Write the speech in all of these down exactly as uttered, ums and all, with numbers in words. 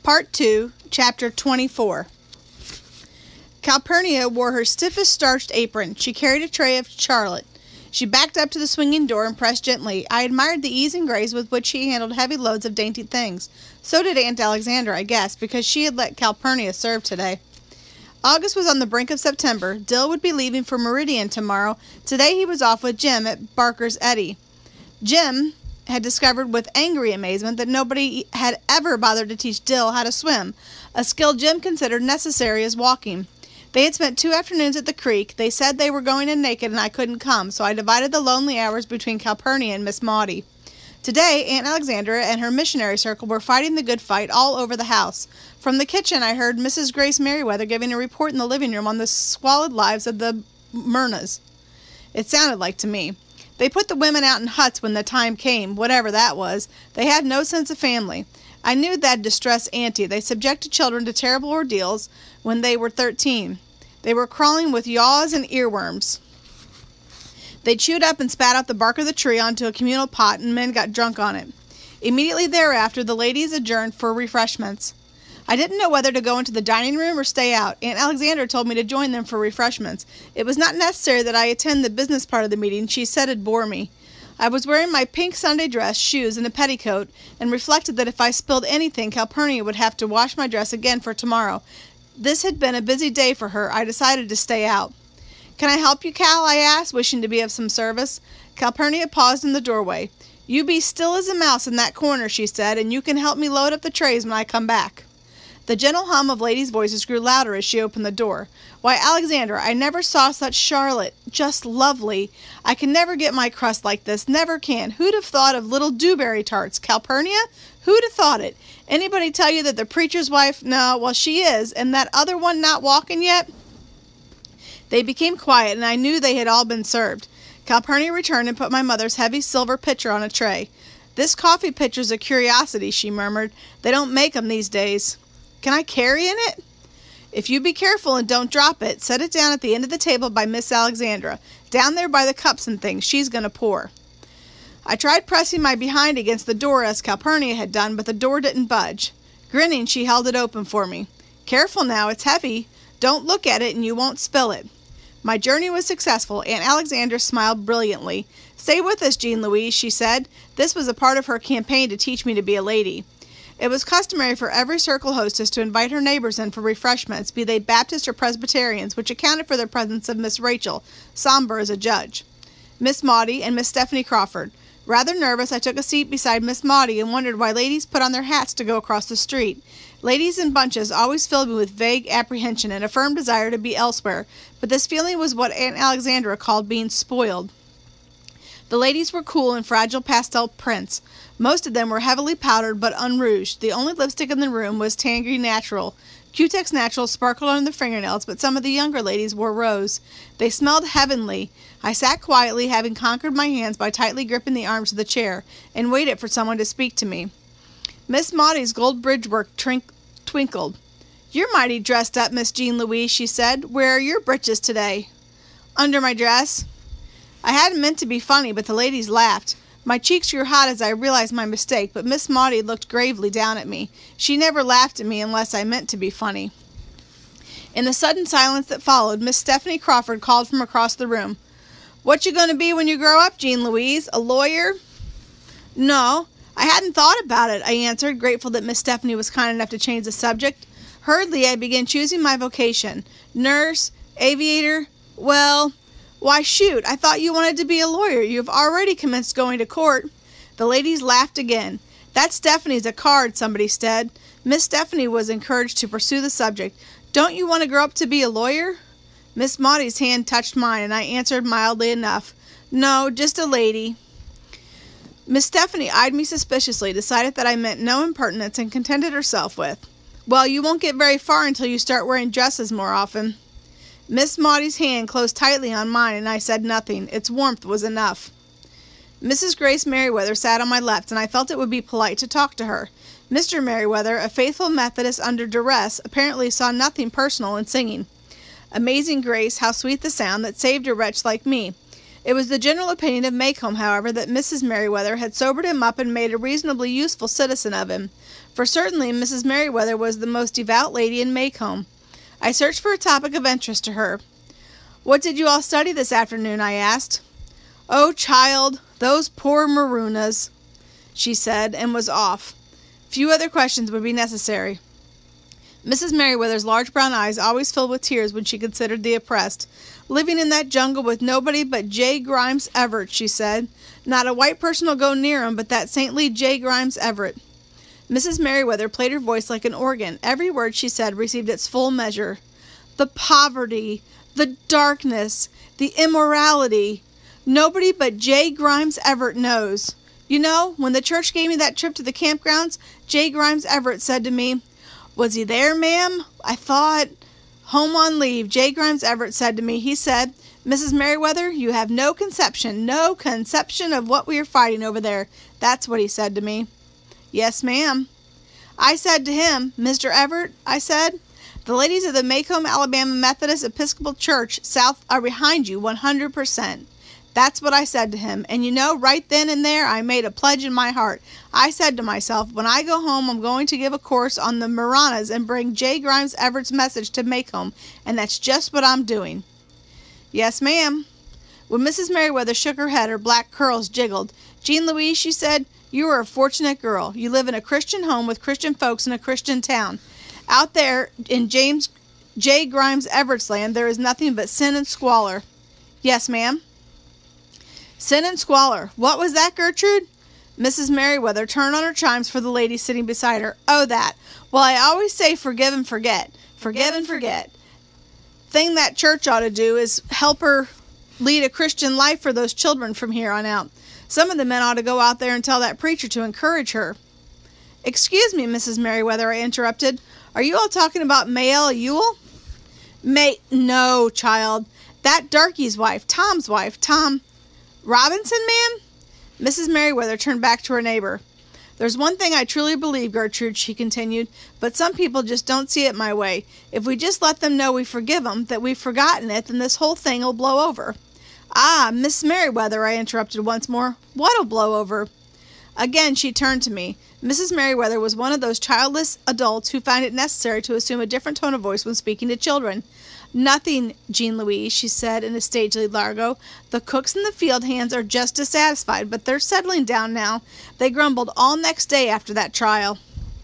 Part two, Chapter twenty-four. Calpurnia wore her stiffest starched apron. She carried a tray of Charlotte. She backed up to the swinging door and pressed gently. I admired the ease and grace with which she handled heavy loads of dainty things. So did Aunt Alexandra, I guess, because she had let Calpurnia serve today. August was on the brink of September. Dill would be leaving for Meridian tomorrow. Today he was off with Jim at Barker's Eddy. Jim had discovered with angry amazement that nobody had ever bothered to teach Dill how to swim, a skill Jim considered necessary as walking. They had spent two afternoons at the creek. They said they were going in naked and I couldn't come, so I divided the lonely hours between Calpurnia and Miss Maudie. Today, Aunt Alexandra and her missionary circle were fighting the good fight all over the house. From the kitchen, I heard Missus Grace Merriweather giving a report in the living room on the squalid lives of the Myrnas. It sounded like to me. They put the women out in huts when the time came, whatever that was. They had no sense of family. I knew that'd distress Auntie. They subjected children to terrible ordeals when they were thirteen. They were crawling with yaws and earworms. They chewed up and spat out the bark of the tree onto a communal pot, and men got drunk on it. Immediately thereafter, the ladies adjourned for refreshments. I didn't know whether to go into the dining room or stay out. Aunt Alexandra told me to join them for refreshments. It was not necessary that I attend the business part of the meeting. She said it'd bore me. I was wearing my pink Sunday dress, shoes, and a petticoat, and reflected that if I spilled anything, Calpurnia would have to wash my dress again for tomorrow. This had been a busy day for her. I decided to stay out. "Can I help you, Cal?" I asked, wishing to be of some service. Calpurnia paused in the doorway. "You be still as a mouse in that corner," she said, "and you can help me load up the trays when I come back." The gentle hum of ladies' voices grew louder as she opened the door. "Why, Alexandra, I never saw such Charlotte. Just lovely. I can never get my crust like this. Never can. Who'd have thought of little dewberry tarts? Calpurnia? Who'd have thought it? Anybody tell you that the preacher's wife—" "No, well, she is. And that other one not walking yet?" They became quiet, and I knew they had all been served. Calpurnia returned and put my mother's heavy silver pitcher on a tray. "This coffee pitcher's a curiosity," she murmured. "They don't make 'em these days." "Can I carry in it?" "If you be careful and don't drop it, set it down at the end of the table by Miss Alexandra. Down there by the cups and things. She's going to pour." I tried pressing my behind against the door as Calpurnia had done, but the door didn't budge. Grinning, she held it open for me. "Careful now, it's heavy. Don't look at it and you won't spill it." My journey was successful. Aunt Alexandra smiled brilliantly. "Stay with us, Jean Louise," she said. This was a part of her campaign to teach me to be a lady. It was customary for every circle hostess to invite her neighbors in for refreshments, be they Baptist or Presbyterians, which accounted for the presence of Miss Rachel, somber as a judge, Miss Maudie, and Miss Stephanie Crawford. Rather nervous, I took a seat beside Miss Maudie and wondered why ladies put on their hats to go across the street. Ladies in bunches always filled me with vague apprehension and a firm desire to be elsewhere, but this feeling was what Aunt Alexandra called being spoiled. The ladies were cool in fragile pastel prints. Most of them were heavily powdered but unrouged. The only lipstick in the room was Tangerine Natural. Cutex Natural sparkled on the fingernails, but some of the younger ladies wore rose. They smelled heavenly. I sat quietly, having conquered my hands by tightly gripping the arms of the chair, and waited for someone to speak to me. Miss Maudie's gold bridge work trink twinkled. "You're mighty dressed up, Miss Jean Louise," she said. "Where are your breeches today?" "Under my dress." I hadn't meant to be funny, but the ladies laughed. My cheeks grew hot as I realized my mistake, but Miss Maudie looked gravely down at me. She never laughed at me unless I meant to be funny. In the sudden silence that followed, Miss Stephanie Crawford called from across the room. "What you going to be when you grow up, Jean Louise? A lawyer?" "No, I hadn't thought about it," I answered, grateful that Miss Stephanie was kind enough to change the subject. Hurriedly, I began choosing my vocation. Nurse, aviator, well... "Why, shoot, I thought you wanted to be a lawyer. You have already commenced going to court." The ladies laughed again. "That Stephanie's a card," somebody said. Miss Stephanie was encouraged to pursue the subject. "Don't you want to grow up to be a lawyer?" Miss Maudie's hand touched mine, and I answered mildly enough, "No, just a lady." Miss Stephanie eyed me suspiciously, decided that I meant no impertinence, and contented herself with, "Well, you won't get very far until you start wearing dresses more often." Miss Maudie's hand closed tightly on mine, and I said nothing. Its warmth was enough. Missus Grace Merriweather sat on my left, and I felt it would be polite to talk to her. Mister Merriweather, a faithful Methodist under duress, apparently saw nothing personal in singing. Amazing grace, how sweet the sound that saved a wretch like me. It was the general opinion of Maycomb, however, that Missus Merriweather had sobered him up and made a reasonably useful citizen of him. for certainly Missus Merriweather was the most devout lady in Maycomb. I searched for a topic of interest to her. "What did you all study this afternoon?" I asked. "Oh, child, those poor Maroonahs," she said, and was off. Few other questions would be necessary. Missus Merriweather's large brown eyes always filled with tears when she considered the oppressed. "Living in that jungle with nobody but J. Grimes Everett," she said. "Not a white person will go near 'em but that saintly J. Grimes Everett." Missus Merriweather played her voice like an organ. Every word she said received its full measure. "The poverty, the darkness, the immorality. Nobody but J. Grimes Everett knows. You know, when the church gave me that trip to the campgrounds, J. Grimes Everett said to me, 'Was he there, ma'am? I thought—' Home on leave, J. Grimes Everett said to me, he said, 'Missus Merriweather, you have no conception, no conception of what we are fighting over there.' That's what he said to me." "Yes, ma'am." I said to him, 'Mister Everett,' I said, 'the ladies of the Maycomb, Alabama Methodist Episcopal Church South are behind you one hundred percent. That's what I said to him, and you know, right then and there I made a pledge in my heart. I said to myself, when I go home I'm going to give a course on the Marannahs and bring J. Grimes Everett's message to Maycomb, and that's just what I'm doing." "Yes, ma'am." When Missus Merriweather shook her head, her black curls jiggled. "Jean Louise," she said, "you are a fortunate girl. You live in a Christian home with Christian folks in a Christian town. Out there in James J. Grimes Everett's land there is nothing but sin and squalor." "Yes, ma'am." Sin and squalor. What was that, Gertrude? Missus Merriweather turned on her chimes for the lady sitting beside her. "Oh, that. Well, I always say forgive and forget. Forgive and forget. Thing that church ought to do is help her lead a Christian life for those children from here on out. Some of the men ought to go out there and tell that preacher to encourage her." "Excuse me, Missus Merriweather," I interrupted. "Are you all talking about Maelle Ewell?" May... No, child. That darky's wife. Tom's wife. Tom... "Robinson, ma'am?" Missus Merriweather turned back to her neighbor. "There's one thing I truly believe, Gertrude," she continued, "but some people just don't see it my way. If we just let them know we forgive 'em, that we've forgotten it, then this whole thing'll blow over." "Ah, Miss Merriweather," I interrupted once more. "What'll blow over?" Again she turned to me. Missus Merriweather was one of those childless adults who find it necessary to assume a different tone of voice when speaking to children. "Nothing, Jean Louise," she said in a stately largo. "The cooks and the field hands are just dissatisfied, but they're settling down now. They grumbled all next day after that trial."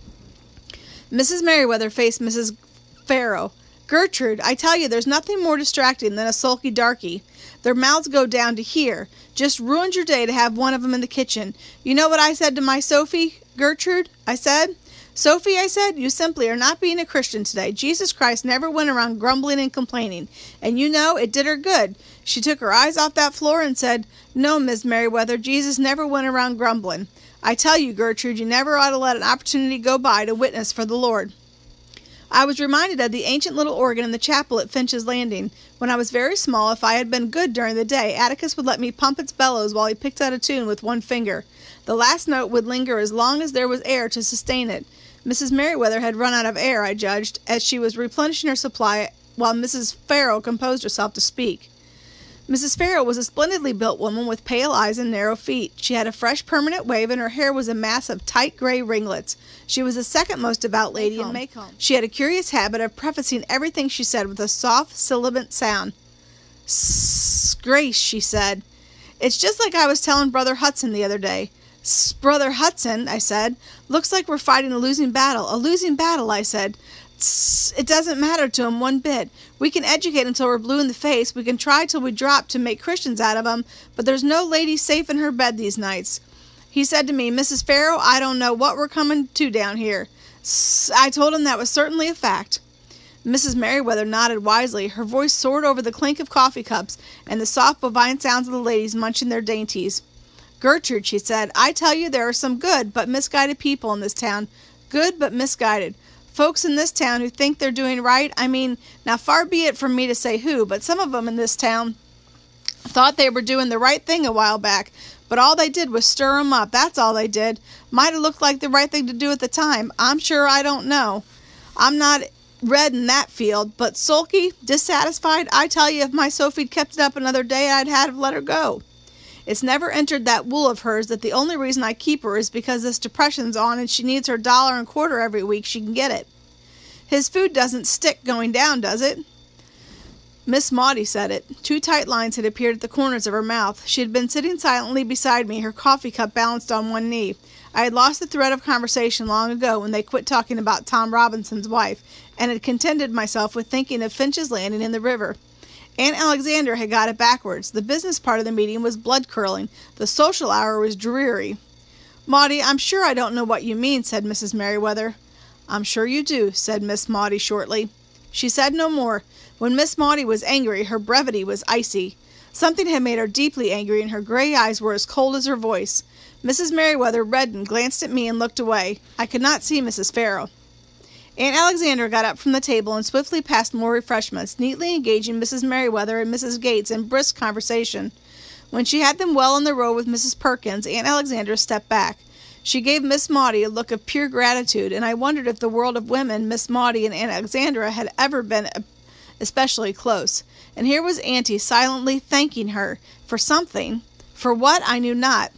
Missus Merriweather faced Missus Farrow. "Gertrude, I tell you there's nothing more distracting than a sulky darky. Their mouths go down to here. Just ruined your day to have one of 'em in the kitchen. You know what I said to my Sophie, Gertrude? I said, 'Sophie,' I said, 'you simply are not being a Christian today. Jesus Christ never went around grumbling and complaining.' And you know, it did her good. She took her eyes off that floor and said, 'No, Miss Merriweather, Jesus never went around grumbling.' I tell you, Gertrude, you never ought to let an opportunity go by to witness for the Lord." I was reminded of the ancient little organ in the chapel at Finch's Landing. When I was very small, if I had been good during the day, Atticus would let me pump its bellows while he picked out a tune with one finger. The last note would linger as long as there was air to sustain it. Missus Merriweather had run out of air, I judged, as she was replenishing her supply while Missus Farrow composed herself to speak. Missus Farrow was a splendidly built woman with pale eyes and narrow feet. She had a fresh permanent wave, and her hair was a mass of tight gray ringlets. She was the second most devout lady Maycomb. in Maycomb. She had a curious habit of prefacing everything she said with a soft, sibilant sound. "S Grace," she said. "It's just like I was telling Brother Hudson the other day." "S Brother Hudson," I said. "Looks like we're fighting a losing battle. A losing battle," I said. "Tss, it doesn't matter to 'em one bit. We can educate until we're blue in the face. We can try till we drop to make Christians out of 'em, but there's no lady safe in her bed these nights." He said to me, "Missus Farrow, I don't know what we're coming to down here." Tss, I told him that was certainly a fact. Missus Merriweather nodded wisely. Her voice soared over the clink of coffee cups and the soft bovine sounds of the ladies munching their dainties. "Gertrude," she said, "I tell you there are some good but misguided people in this town. Good but misguided. Folks in this town who think they're doing right. I mean, now far be it from me to say who, but some of 'em in this town thought they were doing the right thing a while back, but all they did was stir 'em up. That's all they did. Might have looked like the right thing to do at the time. I'm sure I don't know. I'm not read in that field, but sulky, dissatisfied, I tell you if my Sophie'd kept it up another day I'd have let her go. It's never entered that wool of hers that the only reason I keep her is because this depression's on and she needs her dollar and quarter every week she can get it. His food doesn't stick going down, does it?" Miss Maudie said it. Two tight lines had appeared at the corners of her mouth. She had been sitting silently beside me, her coffee cup balanced on one knee. I had lost the thread of conversation long ago when they quit talking about Tom Robinson's wife, and had contented myself with thinking of Finch's Landing in the river. Aunt Alexandra had got it backwards. The business part of the meeting was blood-curdling. The social hour was dreary. "Maudie, I'm sure I don't know what you mean," said Missus Merriweather. "I'm sure you do," said Miss Maudie shortly. She said no more. When Miss Maudie was angry, her brevity was icy. Something had made her deeply angry, and her gray eyes were as cold as her voice. Missus Merriweather reddened, glanced at me, and looked away. I could not see Missus Farrell. Aunt Alexandra got up from the table and swiftly passed more refreshments, neatly engaging Missus Merriweather and Missus Gates in brisk conversation. When she had them well on the road with Missus Perkins, Aunt Alexandra stepped back. She gave Miss Maudie a look of pure gratitude, and I wondered if the world of women, Miss Maudie and Aunt Alexandra, had ever been especially close. And here was Auntie silently thanking her for something. For what, I knew not.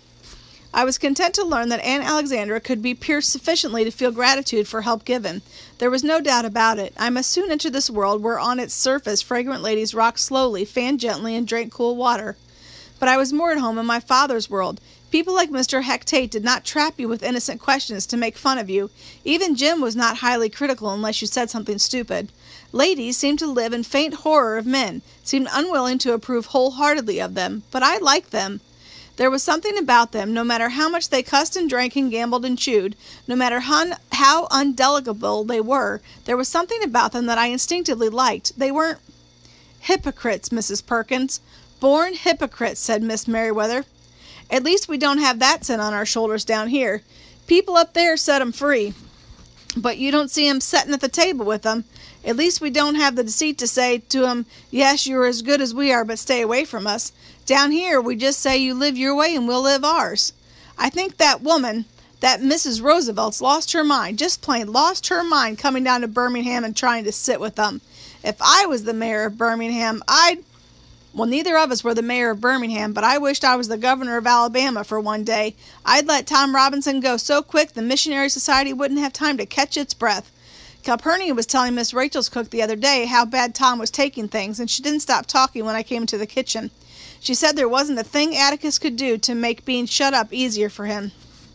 I was content to learn that Aunt Alexandra could be pure sufficiently to feel gratitude for help given. There was no doubt about it. I must soon enter this world where on its surface fragrant ladies rocked slowly, fanned gently, and drank cool water. But I was more at home in my father's world. People like Mister Heck Tate did not trap you with innocent questions to make fun of you. Even Jim was not highly critical unless you said something stupid. Ladies seemed to live in faint horror of men, seemed unwilling to approve wholeheartedly of them, but I liked them. There was something about them, no matter how much they cussed and drank and gambled and chewed, no matter how, how undelegable they were, there was something about them that I instinctively liked. They weren't hypocrites, Missus Perkins. Born hypocrites, said Miss Merriweather. At least we don't have that sin on our shoulders down here. People up there set 'em free, but you don't see 'em setting at the table with 'em. At least we don't have the deceit to say to 'em, yes, you're as good as we are, but stay away from us. Down here, we just say you live your way and we'll live ours. I think that woman, that Missus Roosevelt's lost her mind, just plain lost her mind coming down to Birmingham and trying to sit with them. If I was the mayor of Birmingham, I'd... Well, neither of us were the mayor of Birmingham, but I wished I was the governor of Alabama for one day. I'd let Tom Robinson go so quick the Missionary Society wouldn't have time to catch its breath. Calpurnia was telling Miss Rachel's cook the other day how bad Tom was taking things, and she didn't stop talking when I came into the kitchen. She said there wasn't a thing Atticus could do to make being shut up easier for him.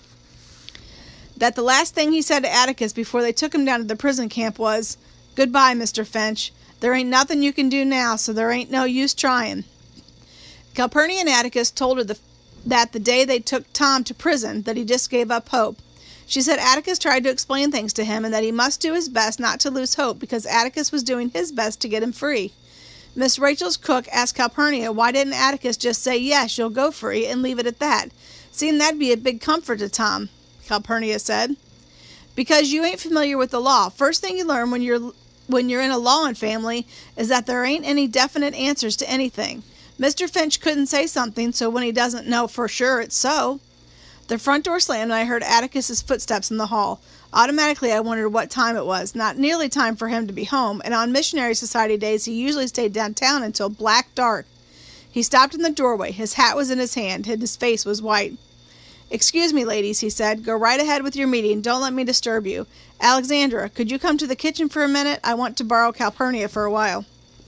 That the last thing he said to Atticus before they took him down to the prison camp was, "Goodbye, Mister Finch. There ain't nothing you can do now, so there ain't no use trying." Calpurnia and Atticus told her the, that the day they took Tom to prison, that he just gave up hope. She said Atticus tried to explain things to him and that he must do his best not to lose hope because Atticus was doing his best to get him free. Miss Rachel's cook asked Calpurnia why didn't Atticus just say, yes, you'll go free, and leave it at that. Seemed that'd be a big comfort to Tom, Calpurnia said. Because you ain't familiar with the law. First thing you learn when you're when you're in a lawin' family is that there ain't any definite answers to anything. Mister Finch couldn't say something, so when he doesn't know for sure it's so. The front door slammed and I heard Atticus's footsteps in the hall. Automatically I wondered what time it was. Not nearly time for him to be home, and on Missionary Society days he usually stayed downtown until black dark. He stopped in the doorway. His hat was in his hand, and his face was white. "Excuse me, ladies," he said. "Go right ahead with your meeting. Don't let me disturb you. Alexandra, could you come to the kitchen for a minute? I want to borrow Calpurnia for a while."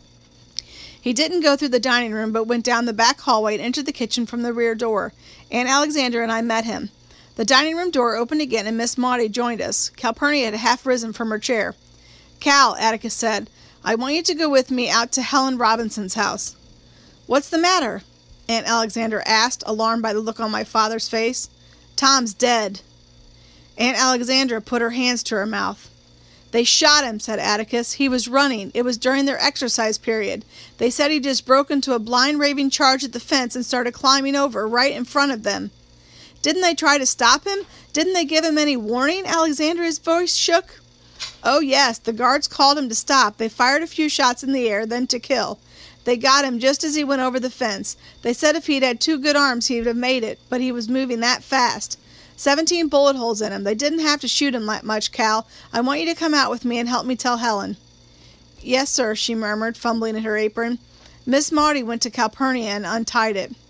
He didn't go through the dining room, but went down the back hallway and entered the kitchen from the rear door. Aunt Alexandra and I met him. The dining room door opened again, and Miss Maudie joined us. Calpurnia had half risen from her chair. "Cal," Atticus said, "I want you to go with me out to Helen Robinson's house." "What's the matter?" Aunt Alexandra asked, alarmed by the look on my father's face. "Tom's dead." Aunt Alexandra put her hands to her mouth. "They shot him," said Atticus. "He was running. It was during their exercise period. They said he just broke into a blind raving charge at the fence and started climbing over right in front of them." "Didn't they try to stop him? Didn't they give him any warning?" Alexandra's voice shook. "Oh, yes. The guards called him to stop. They fired a few shots in the air, then to kill. They got him just as he went over the fence. They said if he'd had two good arms he would have made it, but he was moving that fast. Seventeen bullet holes in him. They didn't have to shoot him that much, Cal. I want you to come out with me and help me tell Helen." "Yes, sir," she murmured, fumbling at her apron. Miss Maudie went to Calpurnia and untied it.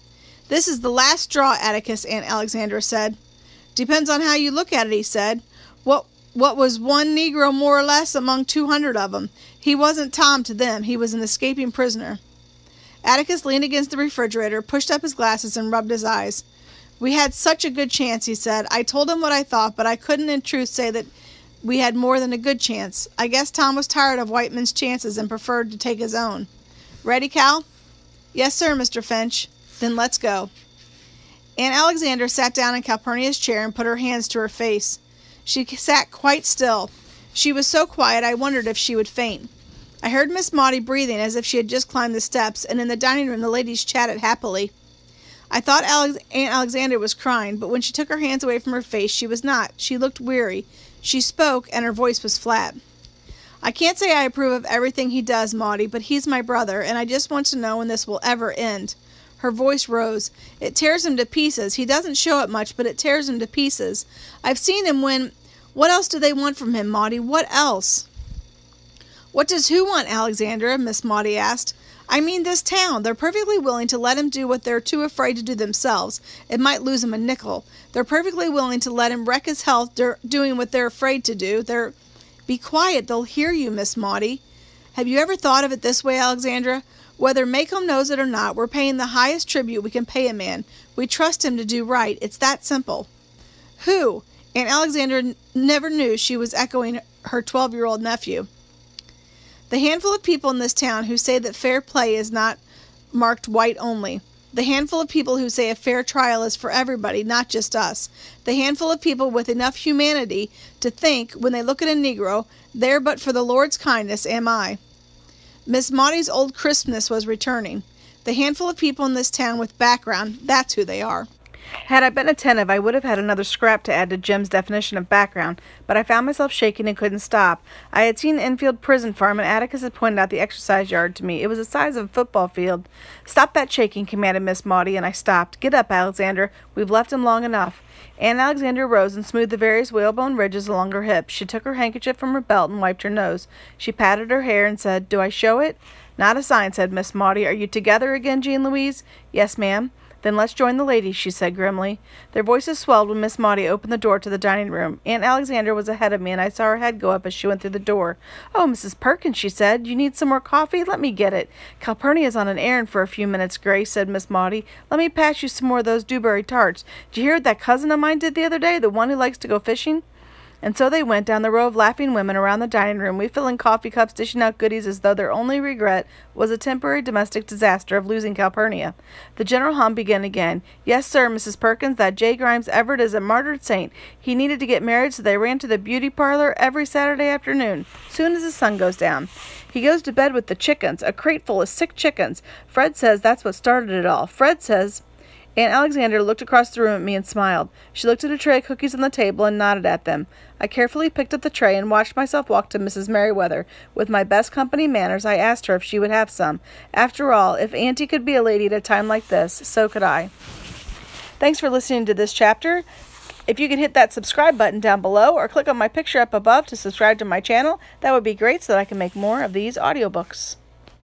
"This is the last straw, Atticus," Aunt Alexandra said. "Depends on how you look at it," he said. What what was one Negro more or less among two hundred of 'em? He wasn't Tom to them. He was an escaping prisoner. Atticus leaned against the refrigerator, pushed up his glasses, and rubbed his eyes. "We had such a good chance," he said. "I told him what I thought, but I couldn't in truth say that we had more than a good chance. I guess Tom was tired of white men's chances and preferred to take his own. Ready, Cal?" "Yes, sir, Mister Finch." "Then let's go." Aunt Alexandra sat down in Calpurnia's chair and put her hands to her face. She sat quite still. She was so quiet I wondered if she would faint. I heard Miss Maudie breathing as if she had just climbed the steps, and in the dining room the ladies chatted happily. I thought Alex- Aunt Alexandra was crying, but when she took her hands away from her face, she was not. She looked weary. She spoke, and her voice was flat. "I can't say I approve of everything he does, Maudie, but he's my brother, and I just want to know when this will ever end." Her voice rose. "It tears him to pieces. He doesn't show it much, but it tears him to pieces. I've seen him when... What else do they want from him, Maudie? What else?" "What does who want, Alexandra?" Miss Maudie asked. "I mean this town. They're perfectly willing to let him do what they're too afraid to do themselves. It might lose him a nickel. They're perfectly willing to let him wreck his health doing what they're afraid to do. They're..." "Be quiet. They'll hear you, Miss Maudie." "Have you ever thought of it this way, Alexandra? Whether Maycomb knows it or not, we're paying the highest tribute we can pay a man. We trust him to do right. It's that simple." "Who?" Aunt Alexandra n- never knew she was echoing her twelve-year-old nephew. "The handful of people in this town who say that fair play is not marked white only. The handful of people who say a fair trial is for everybody, not just us. The handful of people with enough humanity to think, when they look at a Negro, there but for the Lord's kindness am I." Miss Maudie's old crispness was returning. "The handful of people in this town with background, that's who they are." Had I been attentive, I would have had another scrap to add to Jim's definition of background, but I found myself shaking and couldn't stop. I had seen Enfield Prison Farm, and Atticus had pointed out the exercise yard to me. It was the size of a football field. "Stop that shaking," commanded Miss Maudie, and I stopped. "Get up, Alexander. We've left him long enough." Aunt Alexandra rose and smoothed the various whalebone ridges along her hips. She took her handkerchief from her belt and wiped her nose. She patted her hair and said, "Do I show it?" "Not a sign," said Miss Maudie. "Are you together again, Jean Louise?" "Yes, ma'am." "Then let's join the ladies," she said grimly. Their voices swelled when Miss Maudie opened the door to the dining room. Aunt Alexandra was ahead of me, and I saw her head go up as she went through the door. "Oh, Missus Perkins," she said, "you need some more coffee? Let me get it." "Calpurnia's on an errand for a few minutes, Grace," said Miss Maudie. "Let me pass you some more of those dewberry tarts. Did you hear what that cousin of mine did the other day, the one who likes to go fishing?" And so they went down the row of laughing women around the dining room, refilling coffee cups, dishing out goodies as though their only regret was a temporary domestic disaster of losing Calpurnia. The general hum began again. "Yes, sir, Missus Perkins, that J. Grimes Everett is a martyred saint. He needed to get married, so they ran to the beauty parlor every Saturday afternoon, soon as the sun goes down. He goes to bed with the chickens, a crate full of sick chickens. Fred says that's what started it all. Fred says..." Aunt Alexandra looked across the room at me and smiled. She looked at a tray of cookies on the table and nodded at them. I carefully picked up the tray and watched myself walk to Missus Merriweather. With my best company manners, I asked her if she would have some. After all, if Auntie could be a lady at a time like this, so could I. Thanks for listening to this chapter. If you could hit that subscribe button down below or click on my picture up above to subscribe to my channel, that would be great so that I can make more of these audiobooks.